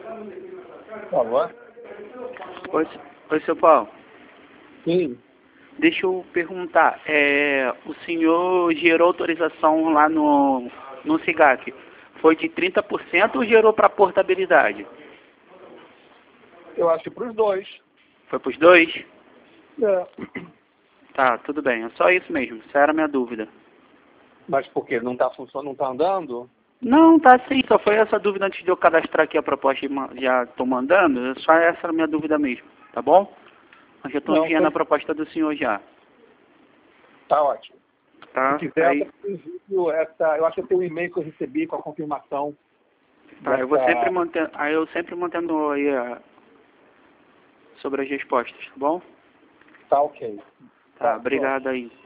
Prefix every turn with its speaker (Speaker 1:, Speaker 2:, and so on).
Speaker 1: Por favor.
Speaker 2: Oi, seu Paulo.
Speaker 1: Sim.
Speaker 2: Deixa eu perguntar, o senhor gerou autorização lá no SIGAC, foi de 30% ou gerou para portabilidade?
Speaker 1: Eu acho que para os dois.
Speaker 2: Foi para os dois?
Speaker 1: É.
Speaker 2: Tá, tudo bem, é só isso mesmo, essa era a minha dúvida.
Speaker 1: Mas por quê? Não está funcionando, não está andando?
Speaker 2: Não, tá sim, só foi essa dúvida antes de eu cadastrar aqui a proposta e já estou mandando, só essa era a minha dúvida mesmo, tá bom? Mas já estou enviando a proposta do senhor já.
Speaker 1: Tá ótimo.
Speaker 2: Tá,
Speaker 1: Se quiser,
Speaker 2: aí,
Speaker 1: eu acho que eu tenho um e-mail que eu recebi com a confirmação.
Speaker 2: tá, eu vou sempre mantendo, aí eu sempre mantendo aí sobre as respostas, tá bom?
Speaker 1: Tá ok.
Speaker 2: Tá, obrigado aí.